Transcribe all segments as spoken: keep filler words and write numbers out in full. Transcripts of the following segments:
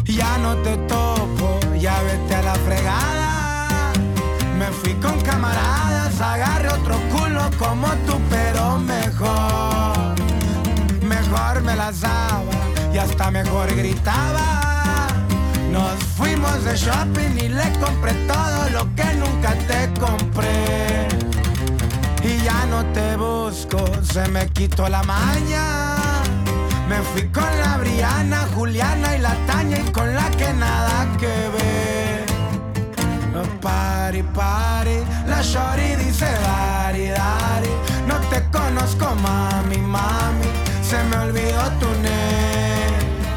Ya no te topo, ya vete a la fregada. Me fui con camaradas, agarré otro culo como tú, pero mejor. Mejor me las daba y hasta mejor gritaba. Nos fuimos de shopping y le compré todo lo que nunca te compré. Y ya no te busco, se me quitó la maña. Me fui con la Briana, Juliana y la Tania, y con la que nada que ver. Pari, pari, la shorty dice dari, dari. No te conozco, mami, mami, se me olvidó tu name.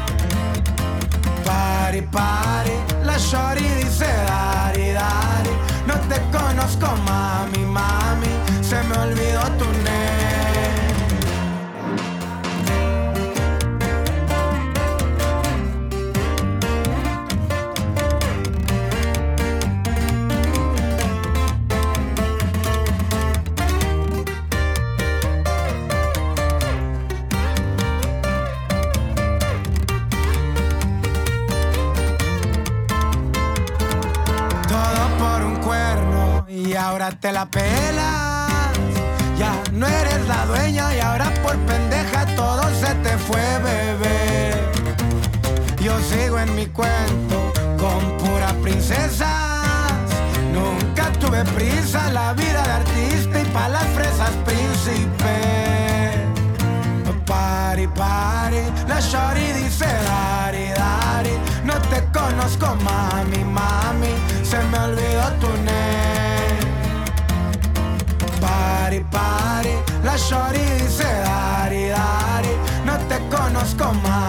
Pari, pari, la shorty dice dari, dari. No te conozco, mami, mami, se me olvidó tu name. Y ahora te la pelas. Ya no eres la dueña y ahora por pendeja todo se te fue, bebé. Yo sigo en mi cuento con puras princesas. Nunca tuve prisa, la vida de artista y pa' las fresas príncipe. Pari, pari, la shorty dice dari, dari. No te conozco, mami, mami, se me olvidó tu name. Pari, pari, la shorty dice dari, dari. No te conozco, mami.